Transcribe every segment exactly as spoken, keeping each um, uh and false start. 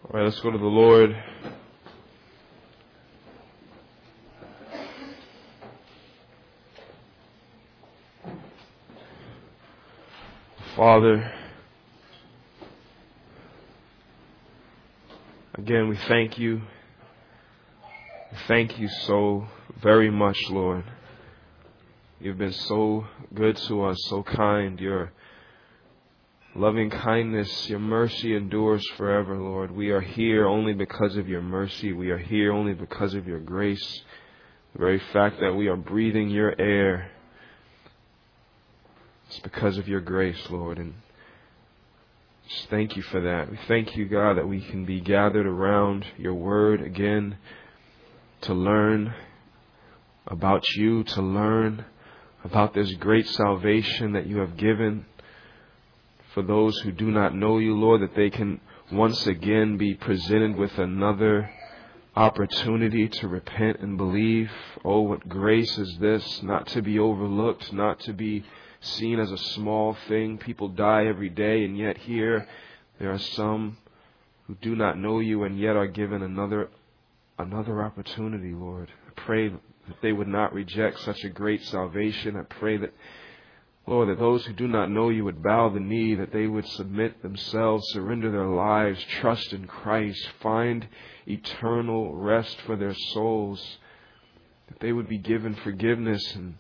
All right, let's go to the Lord. Father, again, we thank you. We thank you so very much, Lord. You've been so good to us, so kind. Your loving kindness, your mercy endures forever, Lord. We are here only because of your mercy. We are here only because of your grace. The very fact that we are breathing your air, it's because of your grace, Lord. And just thank you for that. We thank you, God, that we can be gathered around your word again to learn about you, to learn about this great salvation that you have given for those who do not know you, Lord, that they can once again be presented with another opportunity to repent and believe. Oh, what grace is this, not to be overlooked, not to be seen as a small thing. People die every day, and yet here there are some who do not know you and yet are given another another opportunity, Lord. I pray that they would not reject such a great salvation. I pray that, Lord, that those who do not know you would bow the knee, that they would submit themselves, surrender their lives, trust in Christ, find eternal rest for their souls, that they would be given forgiveness and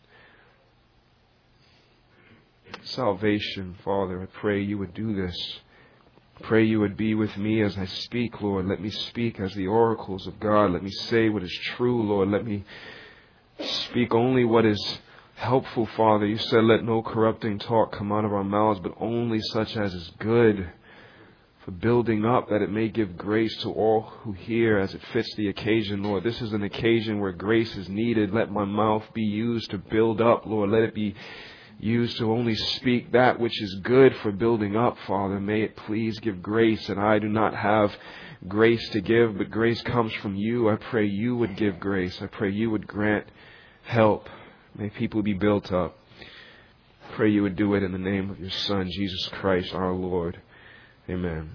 salvation. Father, I pray you would do this. I pray you would be with me as I speak, Lord. Let me speak as the oracles of God. Let me say what is true, Lord. Let me speak only what is helpful, Father. You said, let no corrupting talk come out of our mouths, but only such as is good for building up, that it may give grace to all who hear as it fits the occasion, Lord. This is an occasion where grace is needed. Let my mouth be used to build up, Lord. Let it be used to only speak that which is good for building up, Father. May it please give grace, and I do not have grace to give, but grace comes from you. I pray you would give grace. I pray you would grant help. May people be built up. Pray you would do it in the name of your Son, Jesus Christ, our Lord. Amen.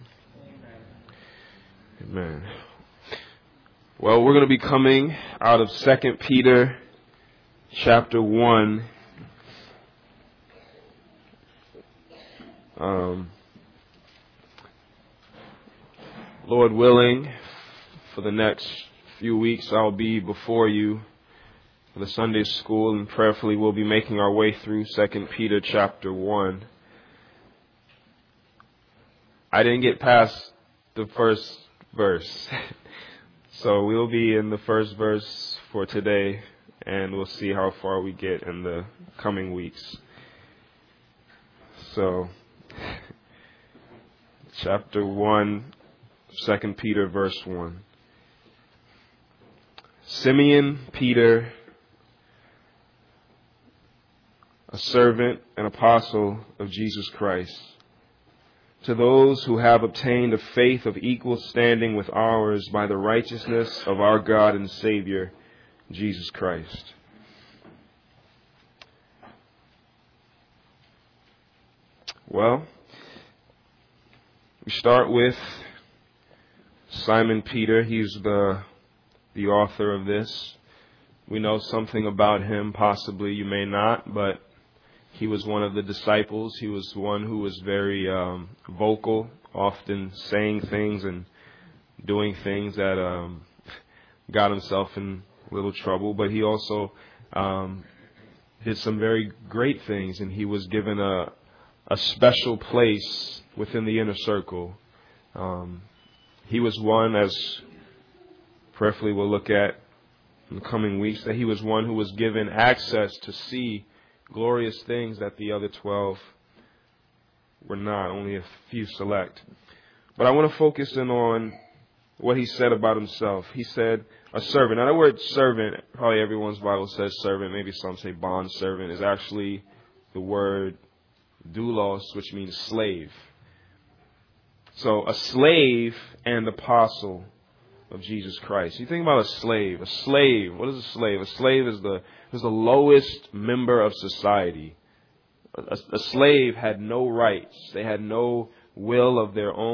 Amen. Amen. Well, we're going to be coming out of Second Peter chapter one. Um, Lord willing, for the next few weeks I'll be before you for the Sunday school, and prayerfully we'll be making our way through Second Peter chapter one. I didn't get past the first verse, so we'll be in the first verse for today, and we'll see how far we get in the coming weeks. So, chapter one, Second Peter, verse one. Simeon Peter, a servant and apostle of Jesus Christ, to those who have obtained a faith of equal standing with ours by the righteousness of our God and Savior, Jesus Christ. Well, we start with Simon Peter. He's the the author of this. We know something about him, possibly you may not, but he was one of the disciples. He was one who was very um, vocal, often saying things and doing things that um, got himself in little trouble. But he also um, did some very great things, and he was given a a special place within the inner circle. Um, he was one, as prayerfully we'll look at in the coming weeks, that he was one who was given access to see glorious things that the other twelve were not, only a few select. But I want to focus in on what he said about himself. He said, a servant. Now, the word servant, probably everyone's Bible says servant, maybe some say bond servant, is actually the word doulos, which means slave. So a slave and apostle of Jesus Christ. You think about a slave. A slave. What is a slave? A slave is the is the lowest member of society. A, a slave had no rights. They had no will of their own.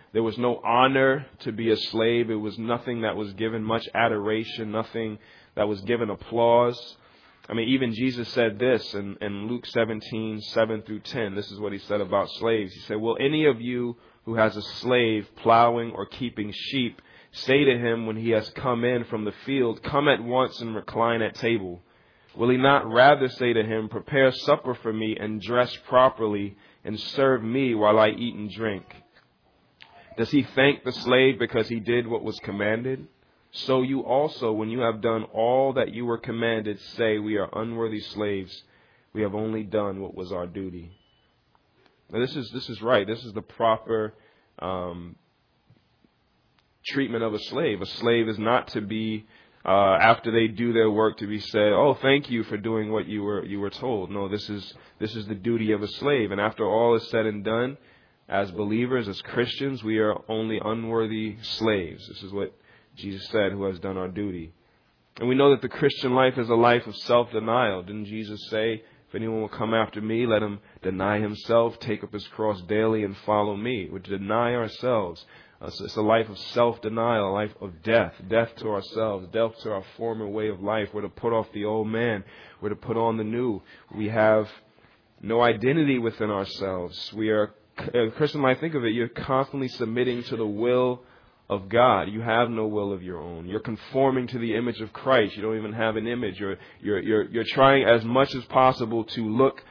There was no honor to be a slave. It was nothing that was given much adoration, nothing that was given applause. I mean, even Jesus said this in, in Luke seventeen, seven through ten. This is what he said about slaves. He said, will any of you who has a slave plowing or keeping sheep say to him when he has come in from the field, come at once and recline at table? Will he not rather say to him, prepare supper for me and dress properly and serve me while I eat and drink? Does he thank the slave because he did what was commanded? So you also, when you have done all that you were commanded, say, we are unworthy slaves. We have only done what was our duty. Now, this is this is right. This is the proper um, treatment of a slave. A slave is not to be, uh, after they do their work, to be said, oh, thank you for doing what you were you were told. No, this is this is the duty of a slave. And after all is said and done, as believers, as Christians, we are only unworthy slaves. This is what Jesus said, who has done our duty. And we know that the Christian life is a life of self-denial. Didn't Jesus say, if anyone will come after me, let him deny himself, take up his cross daily and follow me? We deny ourselves. Uh, so it's a life of self-denial, a life of death, death to ourselves, death to our former way of life. We're to put off the old man. We're to put on the new. We have no identity within ourselves. We are, uh, Christian life, think of it, you're constantly submitting to the will of God. You have no will of your own. You're conforming to the image of Christ. You don't even have an image. You're you're you're you're trying as much as possible to look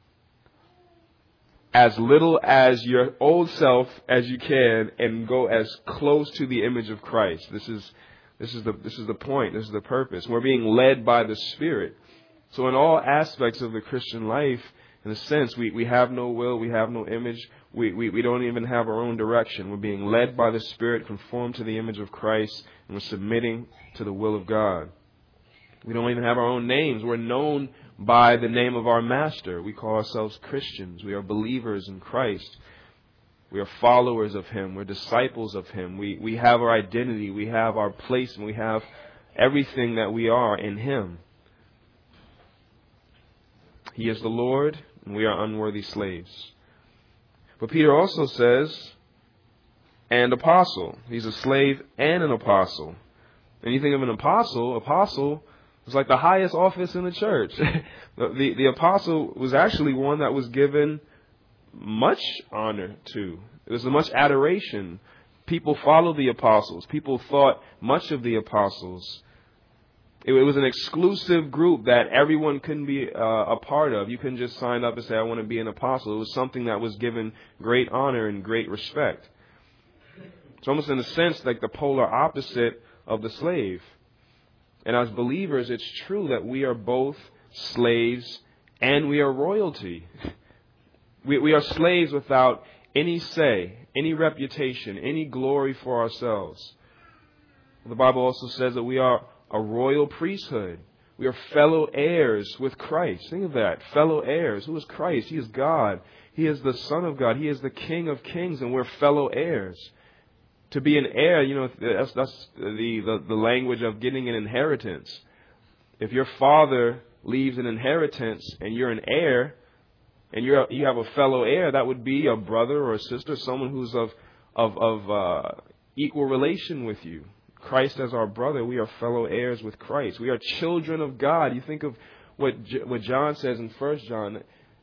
as little as your old self as you can and go as close to the image of Christ. This is this is the this is the point. This is the purpose. We're being led by the Spirit. So in all aspects of the Christian life, in a sense, we, we have no will, we have no image, we, we, we don't even have our own direction. We're being led by the Spirit, conformed to the image of Christ, and we're submitting to the will of God. We don't even have our own names. We're known by the name of our Master. We call ourselves Christians. We are believers in Christ. We are followers of Him. We're disciples of Him. We, we have our identity. We have our place, and we have everything that we are in Him. He is the Lord, and we are unworthy slaves. But Peter also says, and apostle. He's a slave and an apostle. And you think of an apostle, apostle was like the highest office in the church. the, the, the apostle was actually one that was given much honor to. There was much adoration. People followed the apostles. People thought much of the apostles. It was an exclusive group that everyone couldn't be uh, a part of. You couldn't just sign up and say, I want to be an apostle. It was something that was given great honor and great respect. It's almost in a sense like the polar opposite of the slave. And as believers, it's true that we are both slaves and we are royalty. We, we are slaves without any say, any reputation, any glory for ourselves. The Bible also says that we are a royal priesthood. We are fellow heirs with Christ. Think of that. Fellow heirs. Who is Christ? He is God. He is the Son of God. He is the King of Kings, and we're fellow heirs. To be an heir, you know, that's, that's the, the, the language of getting an inheritance. If your father leaves an inheritance and you're an heir, and you're you have a fellow heir, that would be a brother or a sister, someone who's of of, of uh, equal relation with you. Christ as our brother, we are fellow heirs with Christ. We are children of God. You think of what what John says in First John.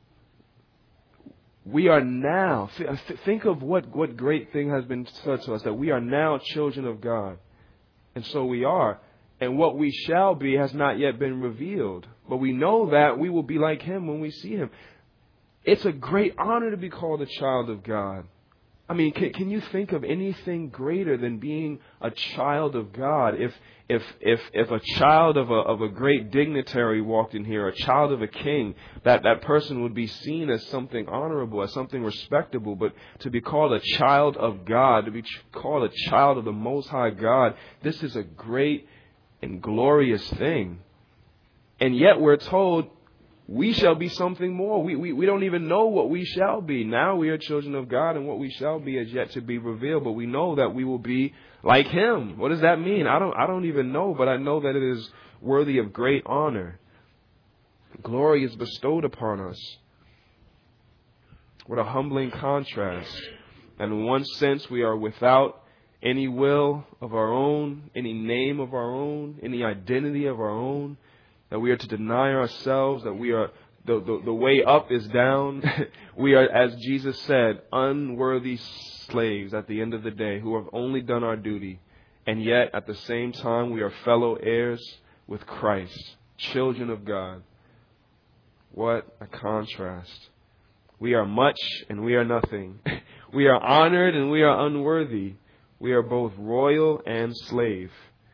We are now, think of what, what great thing has been said to us, that we are now children of God. And so we are. And what we shall be has not yet been revealed. But we know that we will be like Him when we see Him. It's a great honor to be called a child of God. I mean, can, can you think of anything greater than being a child of God? If if if if a child of a of a great dignitary walked in here, a child of a king, that, that person would be seen as something honorable, as something respectable. But to be called a child of God, to be ch- called a child of the Most High God, this is a great and glorious thing. And yet we're told we shall be something more. We, we we don't even know what we shall be. Now we are children of God, and what we shall be is yet to be revealed. But we know that we will be like Him. What does that mean? I don't I don't even know, but I know that it is worthy of great honor. Glory is bestowed upon us. What a humbling contrast. And in one sense, we are without any will of our own, any name of our own, any identity of our own, that we are to deny ourselves, that we are, the, the, the way up is down. We are, as Jesus said, unworthy slaves at the end of the day who have only done our duty. And yet, at the same time, we are fellow heirs with Christ, children of God. What a contrast. We are much and we are nothing. We are honored and we are unworthy. We are both royal and slave.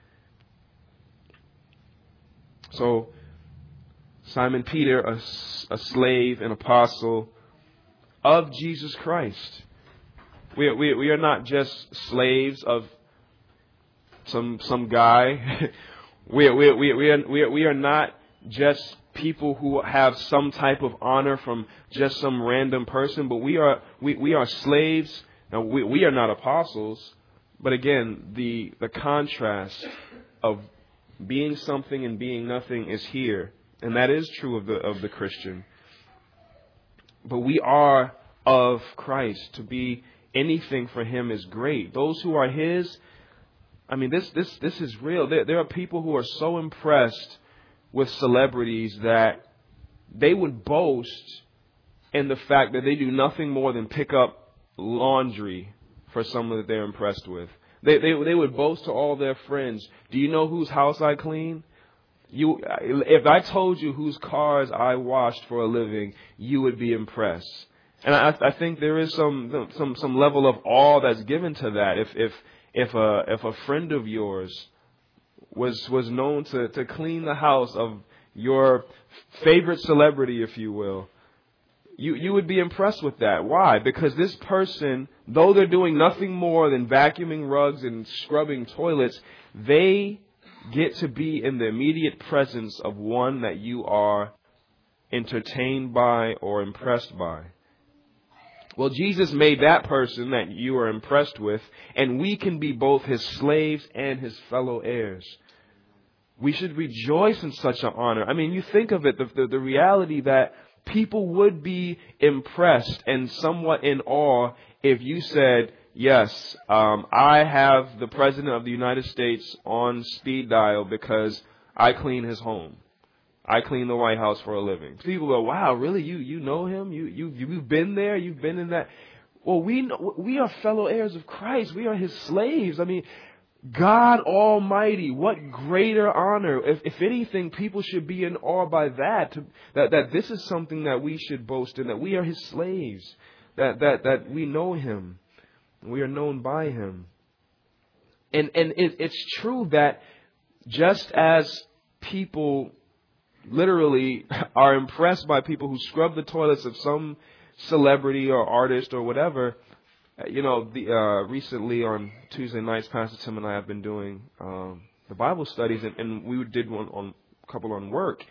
So, Simon Peter, a, a slave, an apostle of Jesus Christ. We are, we, we are not just slaves of some some guy. we, are, we, are, we, are, we, are, we are not just people who have some type of honor from just some random person, but we are we, we are slaves. Now, we, we are not apostles, but again, the the contrast of being something and being nothing is here. And that is true of the of the Christian. But we are of Christ. To be anything for Him is great. Those who are His, I mean, this this this is real. There, there are people who are so impressed with celebrities that they would boast in the fact that they do nothing more than pick up laundry for someone that they're impressed with. They they they would boast to all their friends, "Do you know whose house I clean? You, if I told you whose cars I washed for a living, you would be impressed." And I, I think there is some some some level of awe that's given to that. If if if a if a friend of yours was was known to, to clean the house of your favorite celebrity, if you will, you you would be impressed with that. Why? Because this person, though they're doing nothing more than vacuuming rugs and scrubbing toilets, they get to be in the immediate presence of one that you are entertained by or impressed by. Well, Jesus made that person that you are impressed with, and we can be both His slaves and His fellow heirs. We should rejoice in such an honor. I mean, you think of it, the, the, the reality that people would be impressed and somewhat in awe if you said, "Yes, um, I have the President of the United States on speed dial because I clean his home. I clean the White House for a living." People go, "Wow, really? You you know him? You you you've been there? You've been in that?" Well, we know, we are fellow heirs of Christ. We are His slaves. I mean, God Almighty, what greater honor! If if anything, people should be in awe by that. To, that that this is something that we should boast in. That we are His slaves. That that that we know Him. We are known by Him. And and it, it's true that just as people literally are impressed by people who scrub the toilets of some celebrity or artist or whatever, you know, the uh, recently on Tuesday nights, Pastor Tim and I have been doing um, the Bible studies, and, and we did one on a couple on work,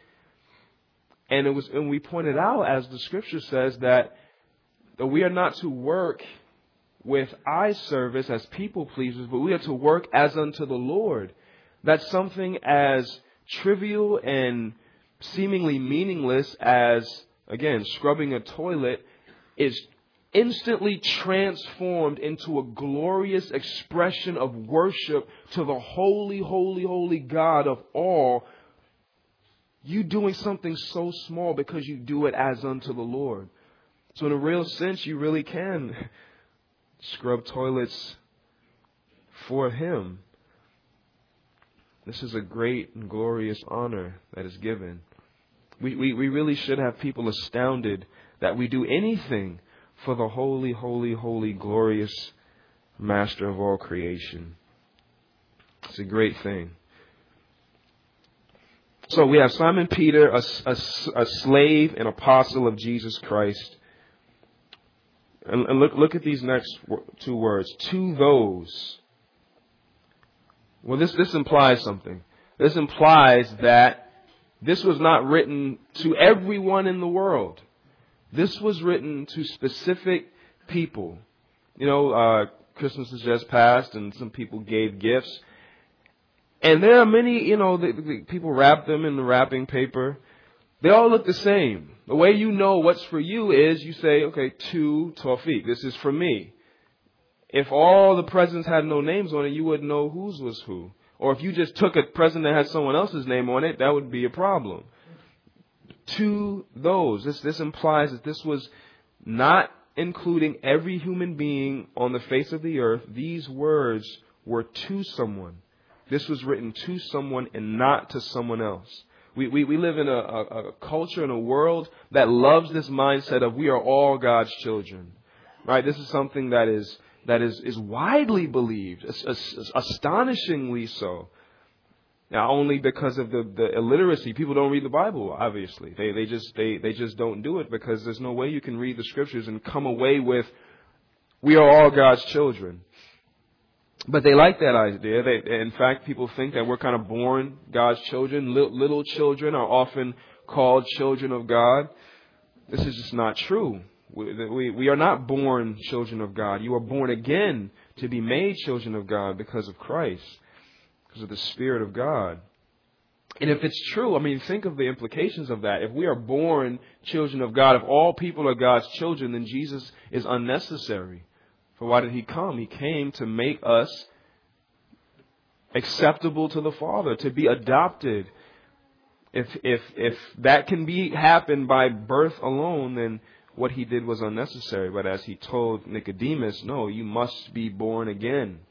and it was and we pointed out, as the Scripture says, that, that we are not to work with eye service as people pleasers, but we are to work as unto the Lord. That something as trivial and seemingly meaningless as, again, scrubbing a toilet is instantly transformed into a glorious expression of worship to the holy, holy, holy God of all. You doing something so small because you do it as unto the Lord. So in a real sense, you really can scrub toilets for Him. This is a great and glorious honor that is given. We, we, we really should have people astounded that we do anything for the holy, holy, holy, glorious Master of all creation. It's a great thing. So we have Simon Peter, a, a, a slave and apostle of Jesus Christ. And, and look, look at these next two words. To those. Well, this, this implies something. This implies that this was not written to everyone in the world. This was written to specific people. You know, uh, Christmas has just passed and some people gave gifts. And there are many, you know, the, the people wrap them in the wrapping paper. They all look the same. The way you know what's for you is you say, okay, to Tawfiq, this is for me. if all the presents had no names on it, you wouldn't know whose was who. Or if you just took a present that had someone else's name on it, that would be a problem. To those, this, this implies that this was not including every human being on the face of the earth. These words were to someone. This was written to someone and not to someone else. We, we, we live in a, a, a culture, in a world that loves this mindset of we are all God's children. Right? This is something that is that is, is widely believed, astonishingly so. Now, only because of the, the illiteracy, people don't read the Bible, obviously. They they just they, they just don't do it because there's no way you can read the scriptures and come away with, we are all God's children. But they like that idea. They, in fact, people think that we're kind of born God's children. Little, little children are often called children of God. This is just not true. We, we, we are not born children of God. You are born again to be made children of God because of Christ, because of the Spirit of God. And if it's true, I mean, think of the implications of that. If we are born children of God, if all people are God's children, then Jesus is unnecessary. For why did He come? He came to make us acceptable to the Father, to be adopted. If if if that can be happen by birth alone, then what He did was unnecessary. But as He told Nicodemus, no, you must be born again.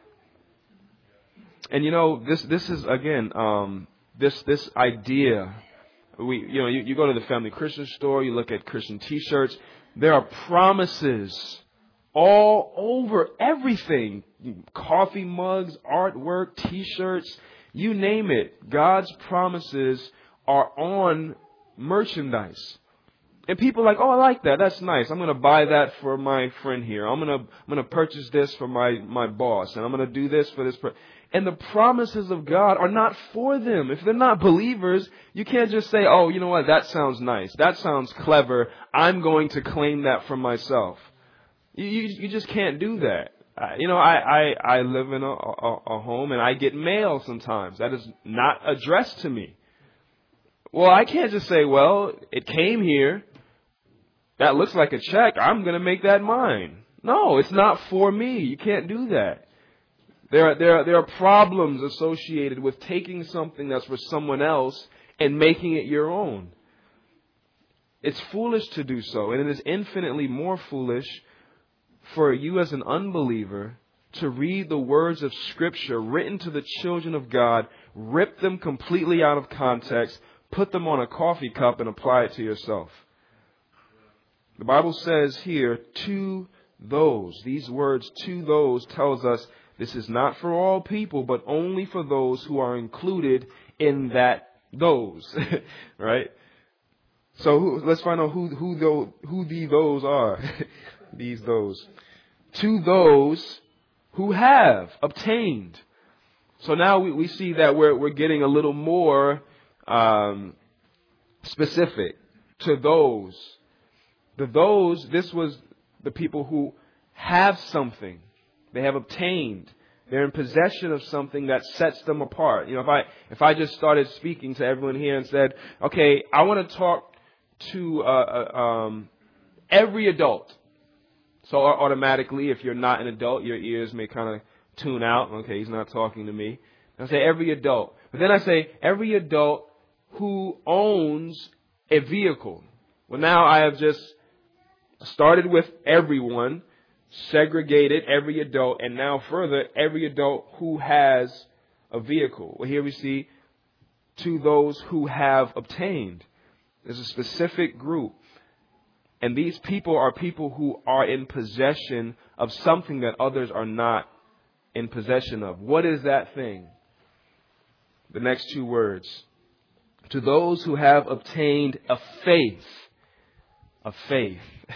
And you know, this this is again um, this this idea. We you know you, you go to the Family Christian store, you look at Christian T-shirts. There are promises all over everything. Coffee mugs, artwork, T-shirts, you name it. God's promises are on merchandise. And people are like, oh, I like that. That's nice. I'm going to buy that for my friend here. I'm going to I'm going to purchase this for my, my boss. And I'm going to do this for this person. And the promises of God are not for them. If they're not believers, you can't just say, oh, you know what? That sounds nice. That sounds clever. I'm going to claim that for myself. You, you, you just can't do that. Uh, you know, I, I, I live in a, a, a home and I get mail sometimes that is not addressed to me. Well, I can't just say, well, it came here. That looks like a check. I'm going to make that mine. No, it's not for me. You can't do that. There are, there are, there are problems associated with taking something that's for someone else and making it your own. It's foolish to do so, and it is infinitely more foolish for you as an unbeliever to read the words of Scripture written to the children of God, rip them completely out of context, put them on a coffee cup and apply it to yourself. The Bible says here, to those. These words, to those, tells us this is not for all people, but only for those who are included in that those. Right? So who, let's find out who who those, who the those are. These those. To those who have obtained. So now we, we see that we're we're getting a little more um, specific. To those. The those, this was the people who have something. They have obtained. They're in possession of something that sets them apart. You know, if I if I just started speaking to everyone here and said, okay, I want to talk to uh, uh, um, every adult. So automatically, if you're not an adult, your ears may kind of tune out. Okay, he's not talking to me. I say every adult. But then I say every adult who owns a vehicle. Well, now I have just started with everyone, segregated every adult, and now further, every adult who has a vehicle. Well, here we see to those who have obtained. There's a specific group. And these people are people who are in possession of something that others are not in possession of. What is that thing? The next two words. To those who have obtained a faith. A faith.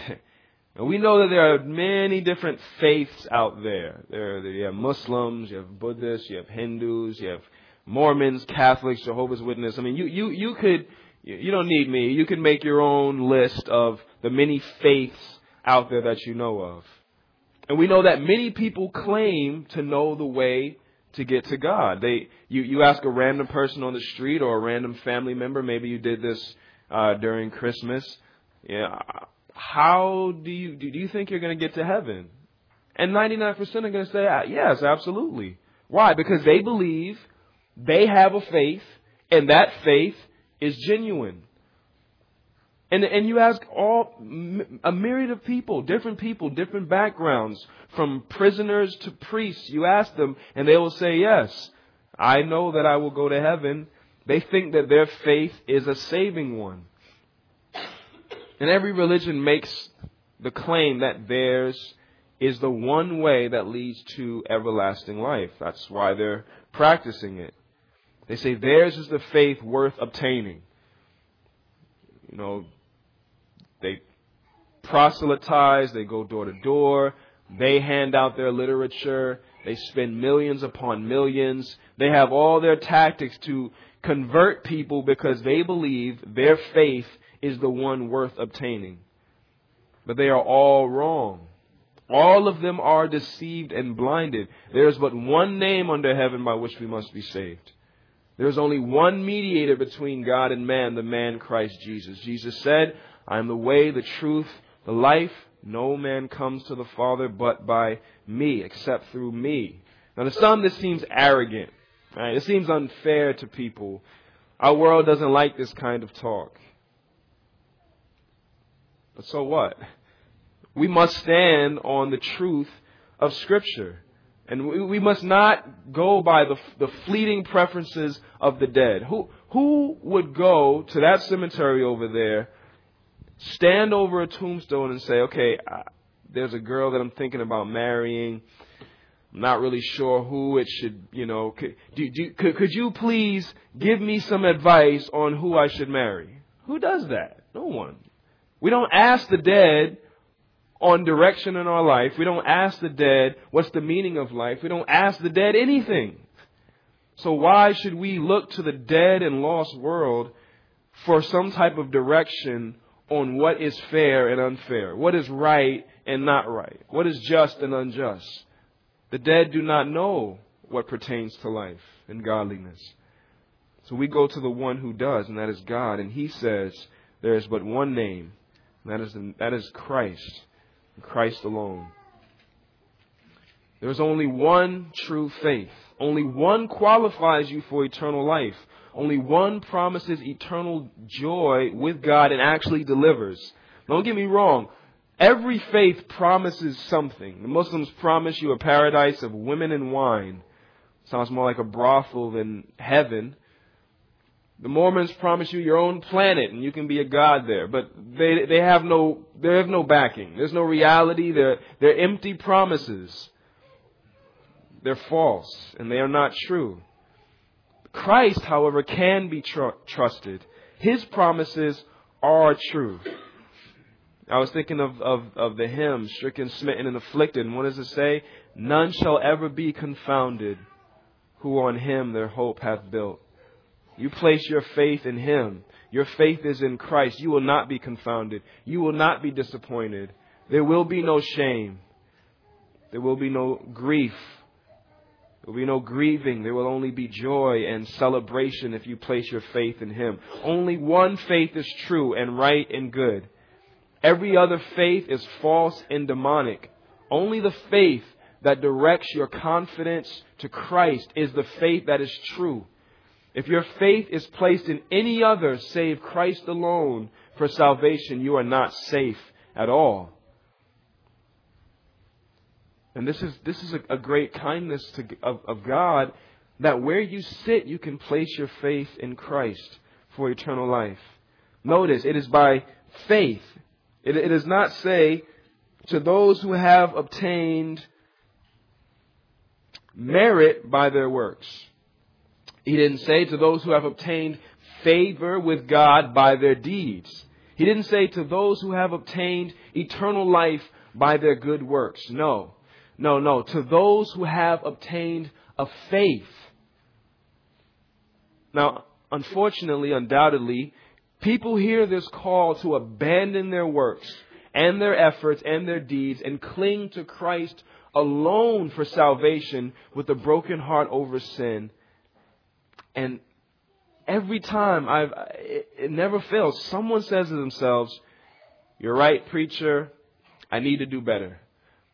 And we know that there are many different faiths out there. There, there you have Muslims, you have Buddhists, you have Hindus, you have Mormons, Catholics, Jehovah's Witnesses. I mean, you, you, you could... You don't need me. You can make your own list of the many faiths out there that you know of. And we know that many people claim to know the way to get to God. They, you, you ask a random person on the street or a random family member, maybe you did this uh, during Christmas. Yeah, how do you do you think you're going to get to heaven? And ninety-nine percent are going to say, yes, absolutely. Why? Because they believe they have a faith, and that faith is genuine. And and you ask all a myriad of people, different people, different backgrounds, from prisoners to priests. You ask them, and they will say, yes, I know that I will go to heaven. They think that their faith is a saving one. And every religion makes the claim that theirs is the one way that leads to everlasting life. That's why they're practicing it. They say theirs is the faith worth obtaining. You know, they proselytize, they go door to door, they hand out their literature, they spend millions upon millions. They have all their tactics to convert people because they believe their faith is the one worth obtaining. But they are all wrong. All of them are deceived and blinded. There is but one name under heaven by which we must be saved. There is only one mediator between God and man, the man Christ Jesus. Jesus said, I am the way, the truth, the life. No man comes to the Father but by me, except through me. Now to some this seems arrogant. Right? It seems unfair to people. Our world doesn't like this kind of talk. But so what? We must stand on the truth of Scripture. And we, we must not go by the, the fleeting preferences of the dead. Who, who would go to that cemetery over there, stand over a tombstone and say, okay, uh, there's a girl that I'm thinking about marrying. I'm not really sure who it should, you know, could, do, do, could, could you please give me some advice on who I should marry? Who does that? No one. We don't ask the dead on direction in our life. We don't ask the dead what's the meaning of life. We don't ask the dead anything. So why should we look to the dead and lost world for some type of direction on what is fair and unfair, what is right and not right, what is just and unjust? The dead do not know what pertains to life and godliness. So we go to the one who does, and that is God. And He says there is but one name, and that is, that is Christ, and Christ alone. There is only one true faith. Only one qualifies you for eternal life. Only one promises eternal joy with God and actually delivers. Don't get me wrong. Every faith promises something. The Muslims promise you a paradise of women and wine. Sounds more like a brothel than heaven. The Mormons promise you your own planet and you can be a god there. But they they have no they have no backing. There's no reality. They're they're empty promises. They're false and they are not true. Christ, however, can be tr- trusted. His promises are true. I was thinking of, of, of the hymn, Stricken, Smitten, and Afflicted. And what does it say? None shall ever be confounded who on Him their hope hath built. You place your faith in Him. Your faith is in Christ. You will not be confounded. You will not be disappointed. There will be no shame. There will be no grief. There will be no grieving. There will only be joy and celebration if you place your faith in Him. Only one faith is true and right and good. Every other faith is false and demonic. Only the faith that directs your confidence to Christ is the faith that is true. If your faith is placed in any other save Christ alone for salvation, you are not safe at all. And this is this is a, a great kindness to, of, of God, that where you sit, you can place your faith in Christ for eternal life. Notice, it is by faith. It, it does not say to those who have obtained merit by their works. He didn't say to those who have obtained favor with God by their deeds. He didn't say to those who have obtained eternal life by their good works. No, no, no. To those who have obtained a faith. Now, unfortunately, undoubtedly, people hear this call to abandon their works and their efforts and their deeds and cling to Christ alone for salvation with a broken heart over sin. And every time, I've, it, it never fails. Someone says to themselves, "You're right, preacher. I need to do better.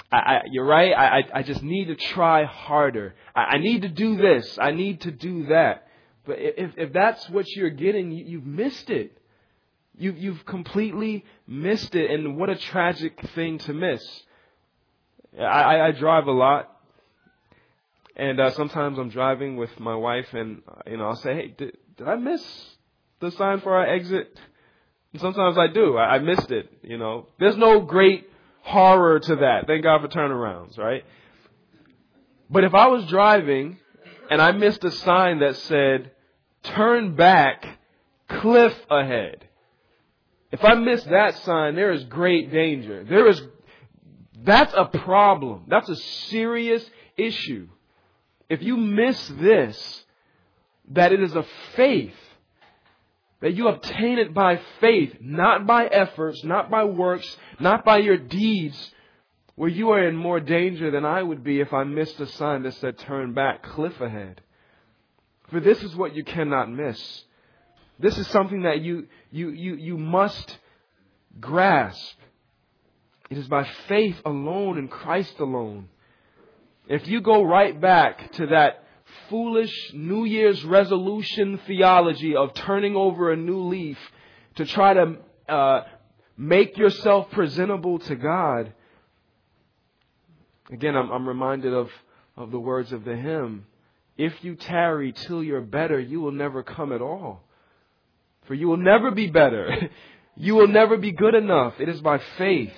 I, I, you're right. I, I, I just need to try harder. I, I need to do this. I need to do that. But if, if that's what you're getting, you, you've missed it. You've, you've completely missed it. And what a tragic thing to miss. I, I, I drive a lot. And uh, sometimes I'm driving with my wife and, uh, you know, I'll say, hey, did, did I miss the sign for our exit? And sometimes I do. I, I missed it, you know. There's no great horror to that. Thank God for turnarounds, right? But if I was driving and I missed a sign that said, turn back, cliff ahead. If I missed that sign, there is great danger. There is, that's a problem. That's a serious issue. If you miss this, that it is a faith, that you obtain it by faith, not by efforts, not by works, not by your deeds, where you are in more danger than I would be if I missed a sign that said turn back, cliff ahead. For this is what you cannot miss. This is something that you, you, you, you must grasp. It is by faith alone in Christ alone. If you go right back to that foolish New Year's resolution theology of turning over a new leaf to try to uh, make yourself presentable to God, again, I'm, I'm reminded of, of the words of the hymn. If you tarry till you're better, you will never come at all. For you will never be better. You will never be good enough. It is by faith.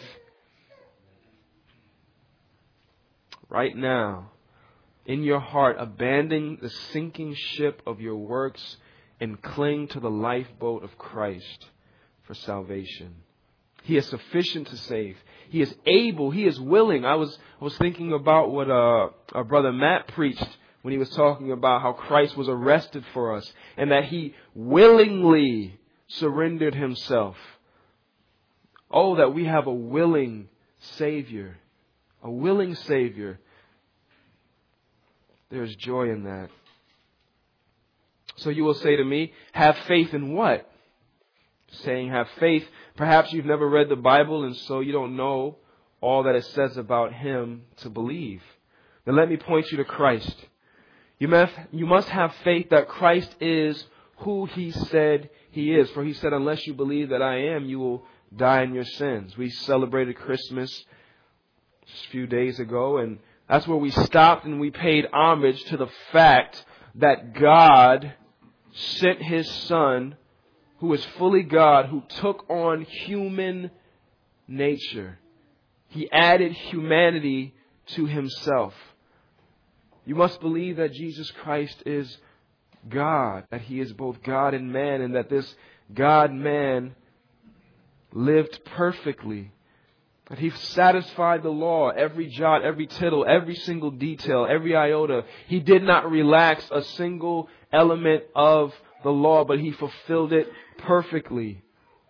Right now, in your heart, abandon the sinking ship of your works and cling to the lifeboat of Christ for salvation. He is sufficient to save. He is able. He is willing. I was I was thinking about what uh, our brother Matt preached when he was talking about how Christ was arrested for us and that He willingly surrendered Himself. Oh, that we have a willing Savior. A willing Savior. There's joy in that. So you will say to me, have faith in what? Saying have faith. Perhaps you've never read the Bible and so you don't know all that it says about Him to believe. Then let me point you to Christ. You must, you must have faith that Christ is who He said He is. For He said, unless you believe that I am, you will die in your sins. We celebrated Christmas just a few days ago, and that's where we stopped and we paid homage to the fact that God sent His Son, who is fully God, who took on human nature. He added humanity to Himself. You must believe that Jesus Christ is God, that He is both God and man, and that this God-man lived perfectly. That He satisfied the law, every jot, every tittle, every single detail, every iota. He did not relax a single element of the law, but He fulfilled it perfectly.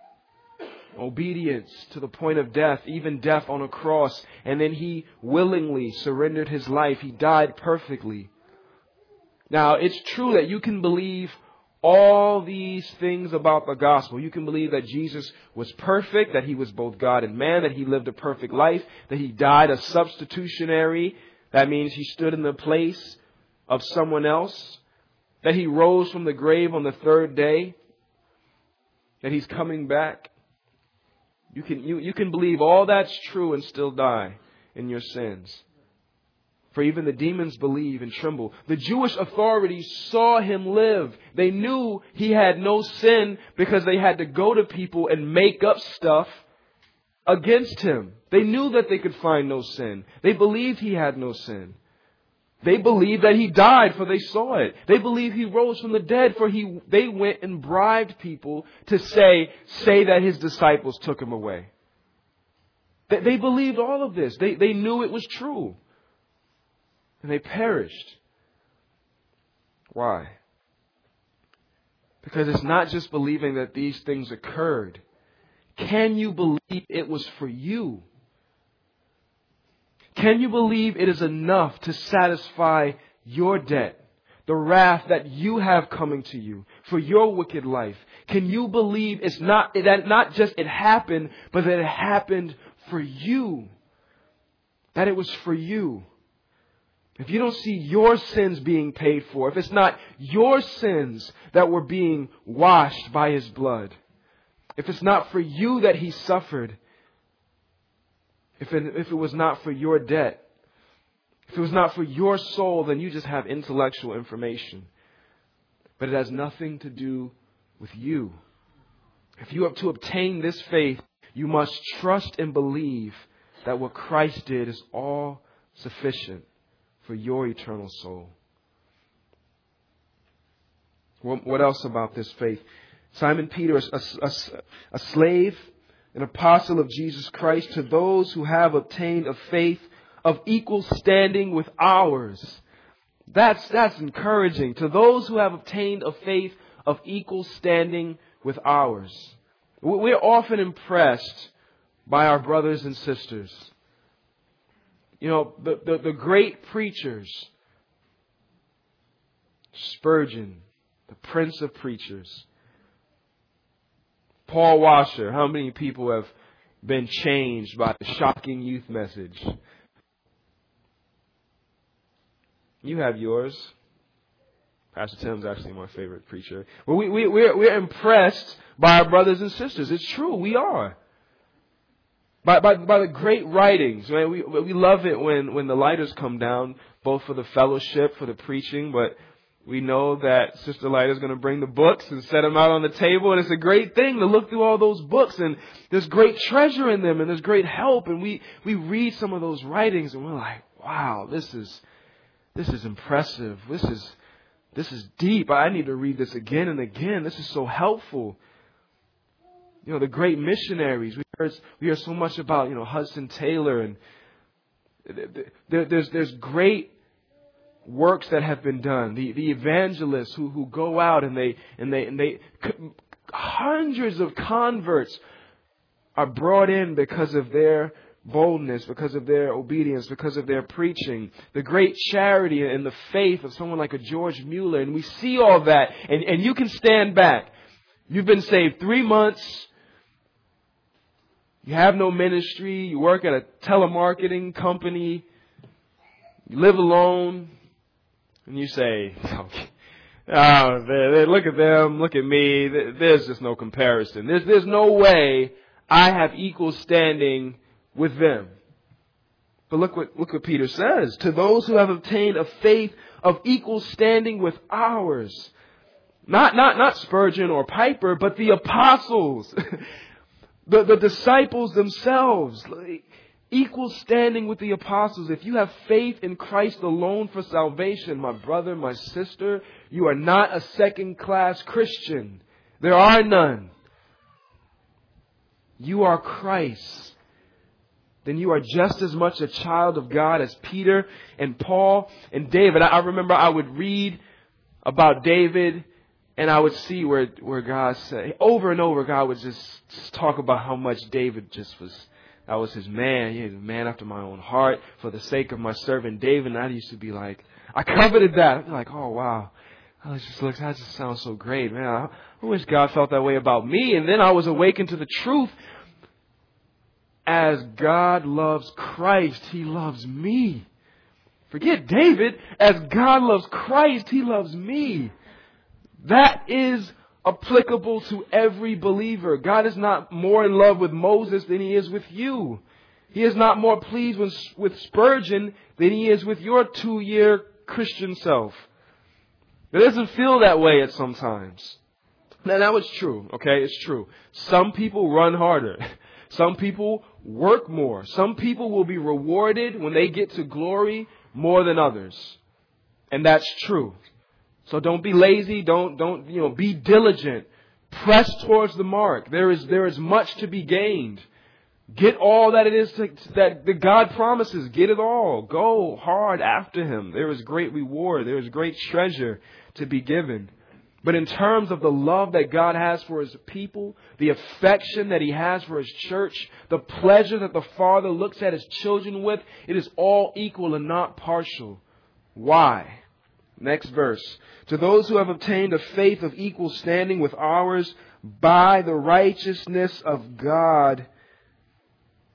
Obedience to the point of death, even death on a cross. And then He willingly surrendered His life. He died perfectly. Now, it's true that you can believe all these things about the gospel. You can believe that Jesus was perfect, that He was both God and man, that He lived a perfect life, that He died a substitutionary. That means He stood in the place of someone else, that He rose from the grave on the third day, that He's coming back. You can, you, you can believe all that's true and still die in your sins. For even the demons believe and tremble. The Jewish authorities saw Him live. They knew He had no sin because they had to go to people and make up stuff against Him. They knew that they could find no sin. They believed He had no sin. They believed that He died, for they saw it. They believed He rose from the dead, for he they went and bribed people to say, say that His disciples took Him away. They, they believed all of this. They, they knew it was true. And they perished. Why? Because it's not just believing that these things occurred. Can you believe it was for you? Can you believe it is enough to satisfy your debt, the wrath that you have coming to you for your wicked life? Can you believe it's not that not just it happened, but that it happened for you? that it was for you, if you don't see your sins being paid for, if it's not your sins that were being washed by His blood, if it's not for you that He suffered, if it, if it was not for your debt, if it was not for your soul, then you just have intellectual information. But it has nothing to do with you. If you have to obtain this faith, you must trust and believe that what Christ did is all sufficient for your eternal soul. What else about this faith? Simon Peter, a, a, a slave, an apostle of Jesus Christ, to those who have obtained a faith of equal standing with ours. That's, that's encouraging. To those who have obtained a faith of equal standing with ours. We're often impressed by our brothers and sisters. You know, the, the, the great preachers, Spurgeon, the prince of preachers, Paul Washer. How many people have been changed by the shocking youth message? You have yours. Pastor Tim's actually my favorite preacher. Well, we, we, we're, we're impressed by our brothers and sisters. It's true, we are. By, by, by the great writings. Man, we, we love it when, when the lighters come down, both for the fellowship, for the preaching, but we know that Sister Lighter's going to bring the books and set them out on the table, and it's a great thing to look through all those books, and there's great treasure in them, and there's great help, and we, we read some of those writings, and we're like, wow, this is this is impressive. This is this is deep. I need to read this again and again. This is so helpful. You know, the great missionaries. We heard we hear so much about, you know, Hudson Taylor, and there, there's there's great works that have been done. The the evangelists who who go out and they and they and they hundreds of converts are brought in because of their boldness, because of their obedience, because of their preaching. The great charity and the faith of someone like a George Mueller, and we see all that, and and you can stand back. You've been saved three months. You have no ministry. You work at a telemarketing company. You live alone. And you say, oh, they, they, look at them, look at me. There's just no comparison. There's, there's no way I have equal standing with them. But look what, look what Peter says. To those who have obtained a faith of equal standing with ours. Not, not, not Spurgeon or Piper, but the apostles. the, the disciples themselves. Equal standing with the apostles. If you have faith in Christ alone for salvation, my brother, my sister, you are not a second-class Christian. There are none. You are Christ. Then you are just as much a child of God as Peter and Paul and David. I remember I would read about David, and I would see where, where God said, over and over, God would just, just talk about how much David just was. I was his man. He was a man after my own heart for the sake of my servant David. And I used to be like, I coveted that. I'd be like, oh, wow. I was just look, that just sounds so great, man. I, I wish God felt that way about me. And then I was awakened to the truth. As God loves Christ, He loves me. Forget David. As God loves Christ, He loves me. That is applicable to every believer. God is not more in love with Moses than He is with you. He is not more pleased with, with Spurgeon than He is with your two-year Christian self. It doesn't feel that way at some times. Now, that was true, okay? It's true. Some people run harder. Some people work more. Some people will be rewarded when they get to glory more than others. And that's true. So don't be lazy. Don't, don't, you know, be diligent. Press towards the mark. There is, there is much to be gained. Get all that it is to, that the God promises. Get it all. Go hard after Him. There is great reward. There is great treasure to be given. But in terms of the love that God has for His people, the affection that He has for His church, the pleasure that the Father looks at His children with, it is all equal and not partial. Why? Next verse. To those who have obtained a faith of equal standing with ours by the righteousness of God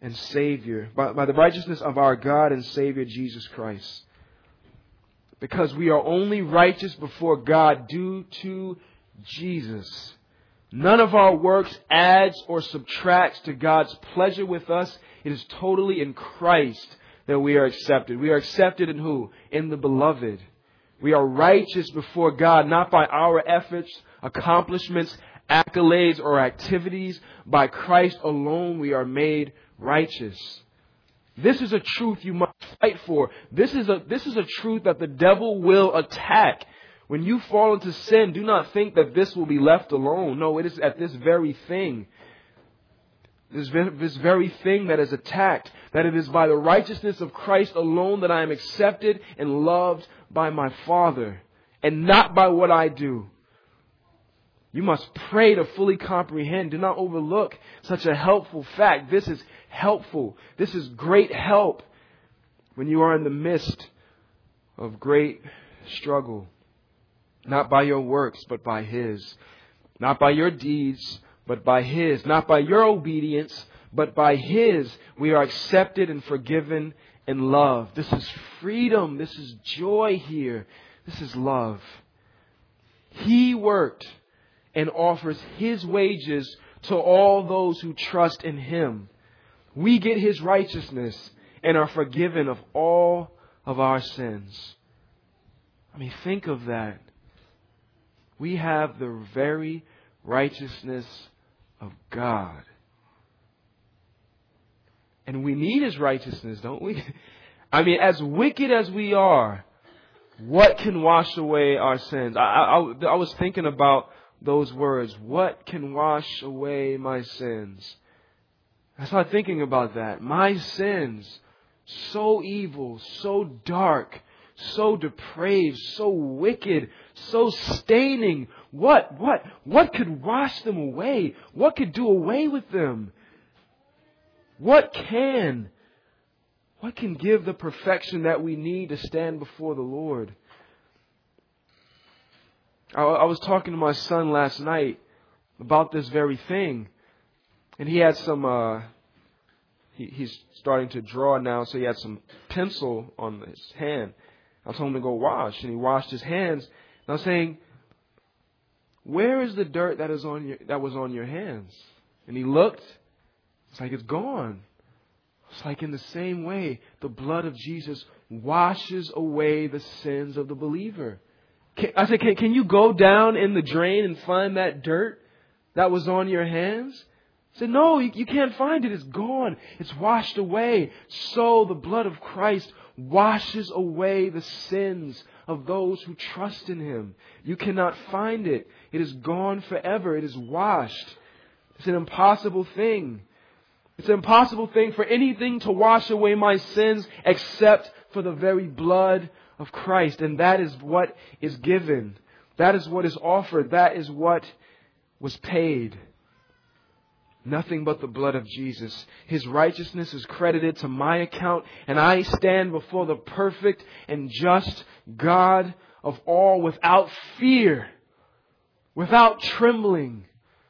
and Savior, by, by the righteousness of our God and Savior Jesus Christ. Because we are only righteous before God due to Jesus. None of our works adds or subtracts to God's pleasure with us. It is totally in Christ that we are accepted. We are accepted in who? In the Beloved. We are righteous before God, not by our efforts, accomplishments, accolades, or activities. By Christ alone we are made righteous. This is a truth you must fight for. This is a, this is a truth that the devil will attack. When you fall into sin, do not think that this will be left alone. No, it is at this very thing. This, this very thing that is attacked. That it is by the righteousness of Christ alone that I am accepted and loved by my Father. And not by what I do. You must pray to fully comprehend. Do not overlook such a helpful fact. This is helpful. This is great help when you are in the midst of great struggle. Not by your works, but by His. Not by your deeds, but by His. Not by your obedience, but by His. We are accepted and forgiven and loved. This is freedom. This is joy here. This is love. He worked and offers His wages to all those who trust in Him. We get His righteousness and are forgiven of all of our sins. I mean, think of that. We have the very righteousness of God. And we need His righteousness, don't we? I mean, as wicked as we are, what can wash away our sins? I, I, I was thinking about those words. What can wash away my sins? I started thinking about that. My sins, so evil, so dark, so depraved, so wicked, so staining. What, what, what could wash them away? What could do away with them? What can? What can give the perfection that we need to stand before the Lord? I, I was talking to my son last night about this very thing. And he had some, uh, he, he's starting to draw now, so he had some pencil on his hand. I told him to go wash, and he washed his hands. And I was saying, where is the dirt that is on your, that was on your hands? And he looked. It's like it's gone. It's like in the same way, the blood of Jesus washes away the sins of the believer. Can, I said, can, can you go down in the drain and find that dirt that was on your hands? I said, no, you, you can't find it. It's gone. It's washed away. So the blood of Christ washes away the sins of those who trust in Him. You cannot find it. It is gone forever. It is washed. It's an impossible thing. It's an impossible thing for anything to wash away my sins except for the very blood of Christ. And that is what is given. That is what is offered. That is what was paid. Nothing but the blood of Jesus. His righteousness is credited to my account, and I stand before the perfect and just God of all without fear, without trembling.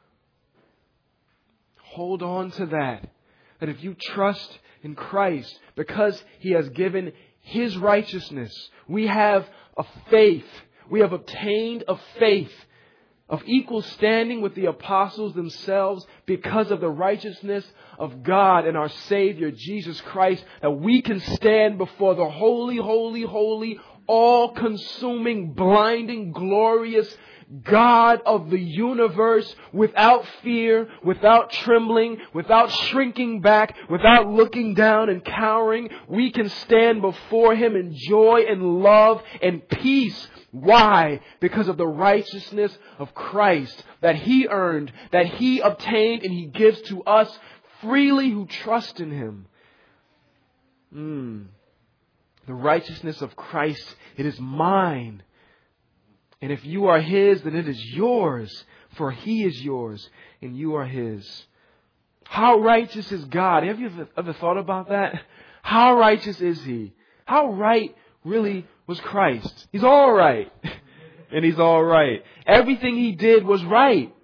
Hold on to that. That if you trust in Christ, because He has given His righteousness, we have a faith. We have obtained a faith of equal standing with the apostles themselves because of the righteousness of God and our Savior, Jesus Christ, that we can stand before the holy, holy, holy, all-consuming, blinding, glorious God of the universe without fear, without trembling, without shrinking back, without looking down and cowering. We can stand before Him in joy and love and peace. Why? Because of the righteousness of Christ that He earned, that He obtained, and He gives to us freely who trust in Him. Mm. The righteousness of Christ, it is mine. And if you are His, then it is yours, for He is yours and you are His. How righteous is God? Have you ever, ever thought about that? How righteous is He? How right really was Christ? He's all right. And He's all right. Everything He did was right.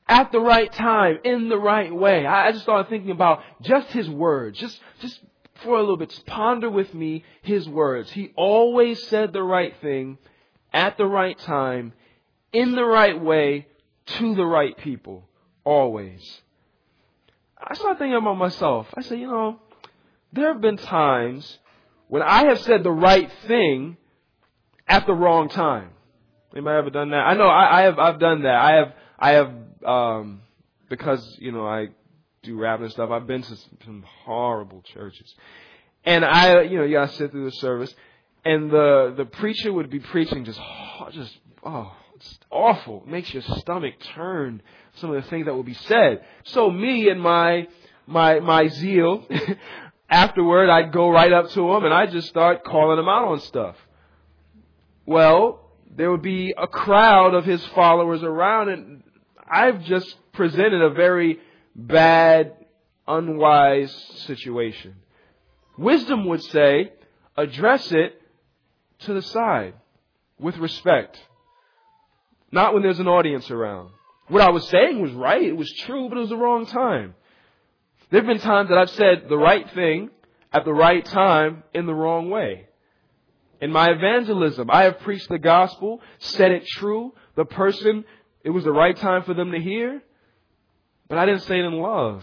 at the right time, in the right way. I just started thinking about just His words. Just, just for a little bit, just ponder with me His words. He always said the right thing at the right time, in the right way, to the right people. Always. I started thinking about myself. I said, you know, there have been times when I have said the right thing at the wrong time. Anybody ever done that? I know I, I have. I've done that. I have. I have. Um, because you know I do rap and stuff. I've been to some horrible churches, and I, you know, you gotta sit through the service, and the the preacher would be preaching just, just oh, it's awful. It makes your stomach turn. Some of the things that will be said. So me and my my my zeal, afterward, I'd go right up to him and I'd just start calling him out on stuff. Well, there would be a crowd of his followers around, and I've just presented a very bad, unwise situation. Wisdom would say, address it to the side with respect. Not when there's an audience around. What I was saying was right, it was true, but it was the wrong time. There have been times that I've said the right thing at the right time in the wrong way. In my evangelism, I have preached the gospel, said it true. The person, it was the right time for them to hear, but I didn't say it in love.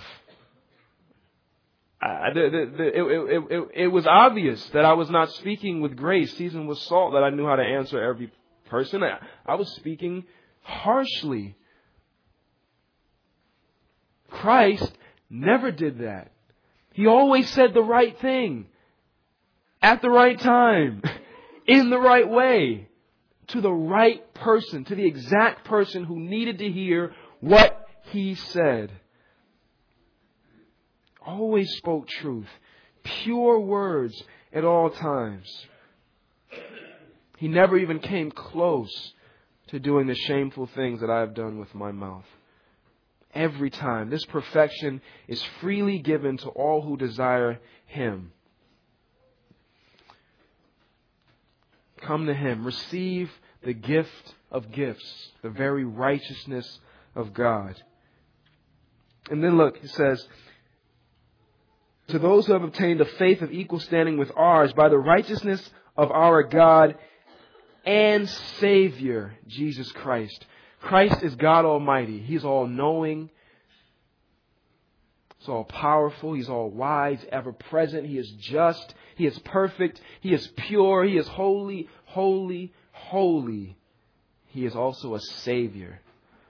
I, the, the, the, it, it, it, it was obvious that I was not speaking with grace, seasoned with salt, that I knew how to answer every person. I, I was speaking harshly. Christ never did that. He always said the right thing at the right time, in the right way, to the right person, to the exact person who needed to hear what He said. Always spoke truth, pure words at all times. He never even came close to doing the shameful things that I have done with my mouth. Every time. This perfection is freely given to all who desire Him. Come to Him. Receive the gift of gifts, the very righteousness of God. And then look, it says, to those who have obtained a faith of equal standing with ours by the righteousness of our God and Savior, Jesus Christ. Christ is God Almighty. He's all-knowing. He's all-powerful. He's all-wise, ever-present. He is just. He is perfect. He is pure. He is holy, holy, holy. He is also a Savior.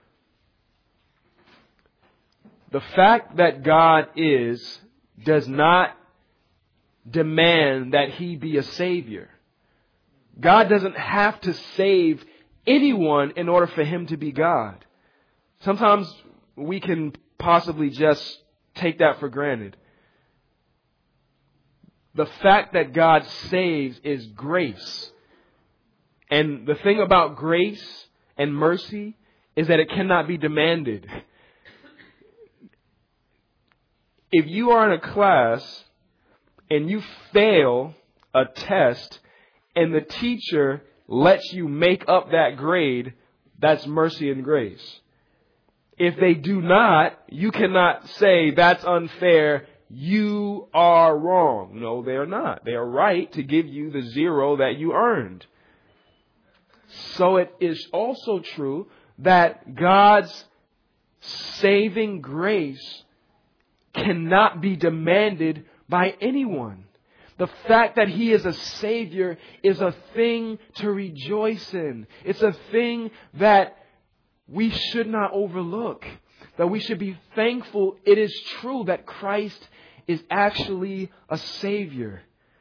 The fact that God is does not demand that He be a Savior. God doesn't have to save anyone in order for Him to be God. Sometimes we can possibly just take that for granted. The fact that God saves is grace. And the thing about grace and mercy is that it cannot be demanded. If you are in a class and you fail a test and the teacher lets you make up that grade, that's mercy and grace. If they do not, you cannot say that's unfair, you are wrong. No, they are not. They are right to give you the zero that you earned. So it is also true that God's saving grace cannot be demanded by anyone. The fact that He is a Savior is a thing to rejoice in. It's a thing that we should not overlook. That we should be thankful. It is true that Christ is actually a Savior.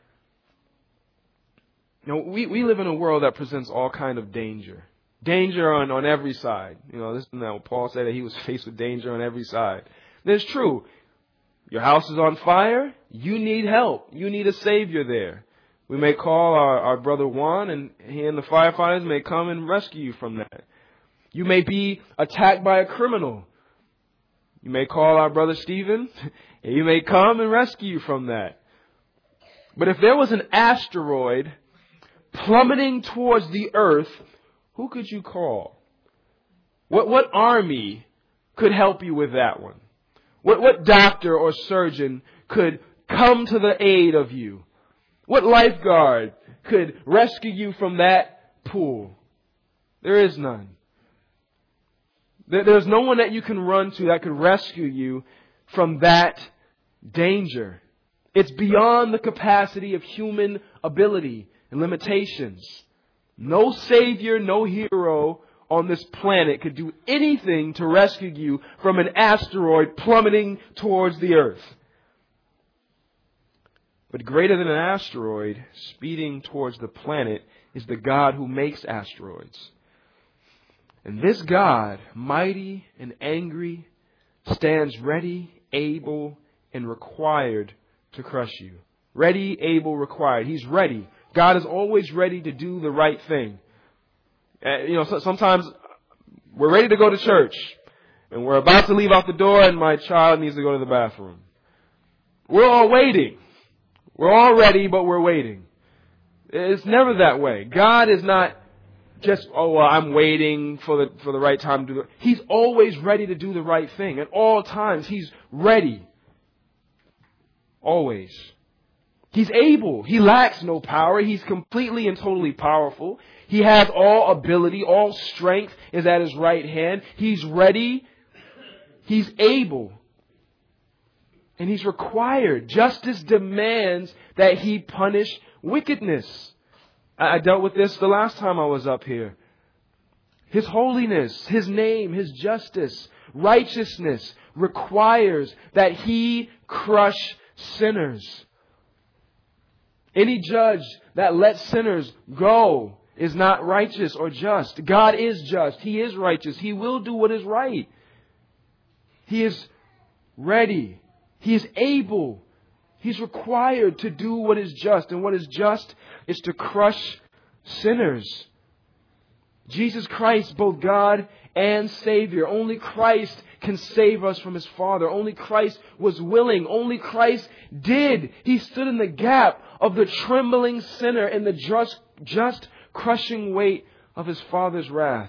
You know, we, we live in a world that presents all kind of danger. Danger on, on every side. You know, this is what Paul said, that he was faced with danger on every side. It's true. Your house is on fire. You need help. You need a Savior there. We may call our, our brother Juan, and he and the firefighters may come and rescue you from that. You may be attacked by a criminal. You may call our brother Stephen, and he may come and rescue you from that. But if there was an asteroid plummeting towards the earth, who could you call? What, what army could help you with that one? What, what doctor or surgeon could come to the aid of you? What lifeguard could rescue you from that pool? There is none. There, there's no one that you can run to that could rescue you from that danger. It's beyond the capacity of human ability and limitations. No savior, no hero on this planet could do anything to rescue you from an asteroid plummeting towards the earth. But greater than an asteroid speeding towards the planet is the God who makes asteroids. And this God, mighty and angry, stands ready, able, and required to crush you. Ready, able, required. He's ready. God is always ready to do the right thing. Uh, you know, so, sometimes we're ready to go to church, and we're about to leave out the door, and my child needs to go to the bathroom. We're all waiting. We're all ready, but we're waiting. It's never that way. God is not just, oh, well, I'm waiting for the for the right time to do it. He's always ready to do the right thing. At all times, He's ready. Always. He's able. He lacks no power. He's completely and totally powerful. He has all ability. All strength is at His right hand. He's ready. He's able. And He's required. Justice demands that He punish wickedness. I dealt with this the last time I was up here. His holiness, His name, His justice, righteousness requires that He crush sinners. Any judge that lets sinners go is not righteous or just. God is just. He is righteous. He will do what is right. He is ready. He is able. He's required to do what is just. And what is just is to crush sinners. Jesus Christ, both God and Savior. Only Christ can save us from His Father. Only Christ was willing. Only Christ did. He stood in the gap of the trembling sinner in the just, just crushing weight of His Father's wrath.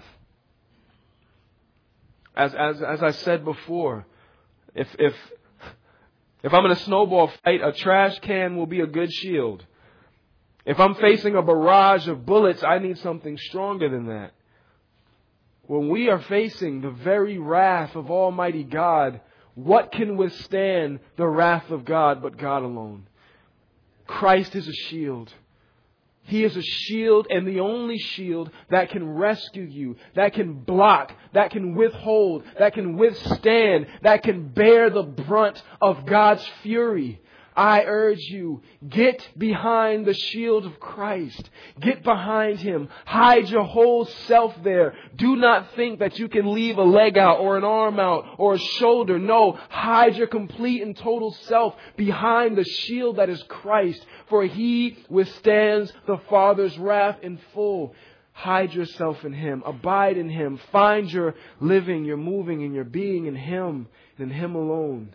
As, as, as I said before, if, if, if I'm in a snowball fight, a trash can will be a good shield. If I'm facing a barrage of bullets, I need something stronger than that. When we are facing the very wrath of Almighty God, what can withstand the wrath of God but God alone? Christ is a shield. He is a shield, and the only shield that can rescue you, that can block, that can withhold, that can withstand, that can bear the brunt of God's fury. I urge you, get behind the shield of Christ. Get behind Him. Hide your whole self there. Do not think that you can leave a leg out or an arm out or a shoulder. No, hide your complete and total self behind the shield that is Christ. For He withstands the Father's wrath in full. Hide yourself in Him. Abide in Him. Find your living, your moving, and your being in Him and in Him alone.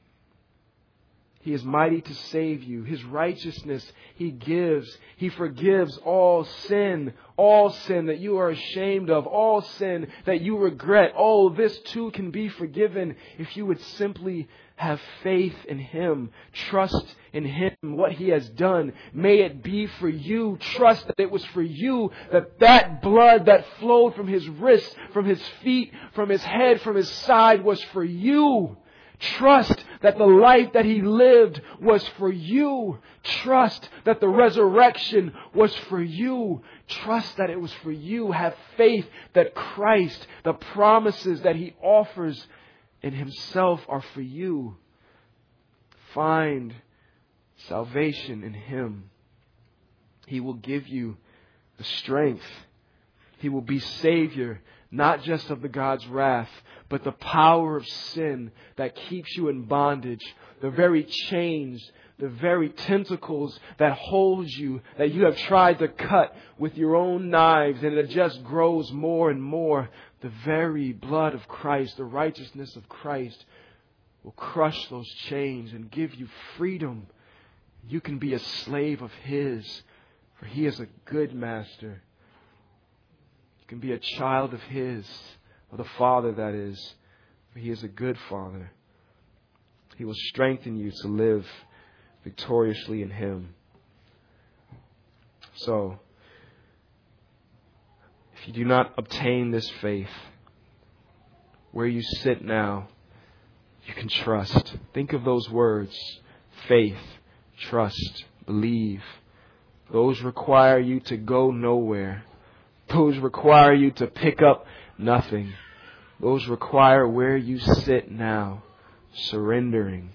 He is mighty to save you. His righteousness He gives. He forgives all sin. All sin that you are ashamed of. All sin that you regret. All this too can be forgiven if you would simply have faith in Him. Trust in Him, what He has done. May it be for you. Trust that it was for you. That that blood that flowed from His wrists, from His feet, from His head, from His side was for you. Trust that the life that He lived was for you. Trust that the resurrection was for you. Trust that it was for you. Have faith that Christ, the promises that He offers in Himself are for you. Find salvation in Him. He will give you the strength. He will be Savior, not just of the God's wrath, but the power of sin that keeps you in bondage, the very chains, the very tentacles that hold you, that you have tried to cut with your own knives, and it just grows more and more. The very blood of Christ, the righteousness of Christ, will crush those chains and give you freedom. You can be a slave of His, for He is a good master. You can be a child of His, of the Father that is, For He is a good Father. He will strengthen you to live victoriously in Him. So, if you do not obtain this faith, where you sit now, you can trust. Think of those words: faith, trust, believe. Those require you to go nowhere. Those require you to pick up nothing. Those require where you sit now, surrendering.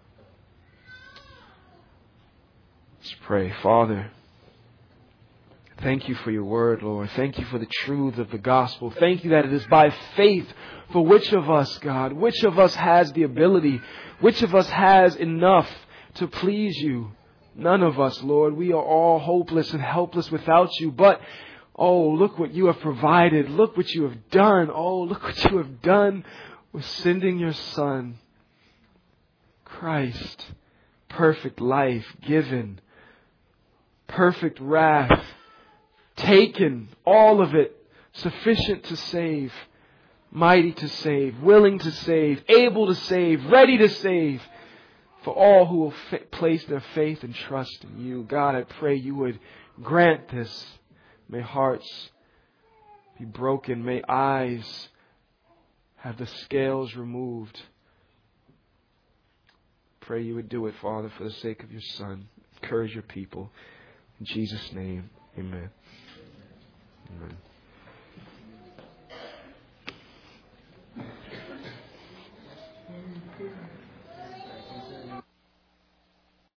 Let's pray. Father, thank you for your word, Lord. Thank you for the truth of the gospel. Thank you that it is by faith. For which of us, God, which of us has the ability? Which of us has enough to please you? None of us, Lord. We are all hopeless and helpless without you. But, oh, look what you have provided. Look what you have done. Oh, look what you have done with sending your Son, Christ. Perfect life given. Perfect wrath taken. All of it. Sufficient to save. Mighty to save. Willing to save. Able to save. Ready to save. For all who will f- place their faith and trust in you. God, I pray you would grant this. May hearts be broken. May eyes have the scales removed. Pray you would do it, Father, for the sake of your Son. Encourage your people. In Jesus' name, amen. Amen.